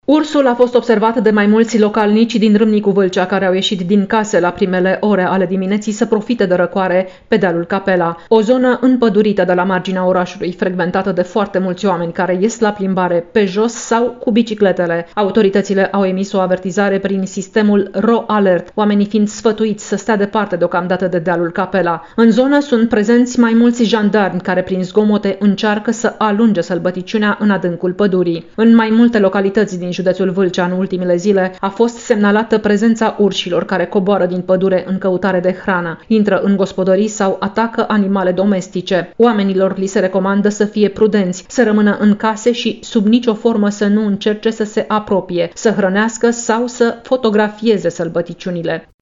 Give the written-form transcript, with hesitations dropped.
Ursul a fost observat de mai mulți localnici din Râmnicu Vâlcea, care au ieșit din case la primele ore ale dimineții să profite de răcoare pe dealul Capela, o zonă împădurită de la marginea orașului, frecventată de foarte mulți oameni care ies la plimbare pe jos sau cu bicicletele. Autoritățile au emis o avertizare prin sistemul RO-Alert, oamenii fiind sfătuiți să stea departe deocamdată de dealul Capela. În zonă sunt prezenți mai mulți jandarmi care prin zgomote încearcă să alunge sălbăticiunea în adâncul pădurii. În mai multe localități din județul Vâlcea în ultimele zile a fost semnalată prezența urșilor care coboară din pădure în căutare de hrană, intră în gospodării sau atacă animale domestice. Oamenilor li se recomandă să fie prudenți, să rămână în case și sub nicio formă să nu încerce să se apropie, să hrănească sau să fotografieze sălbăticiunile.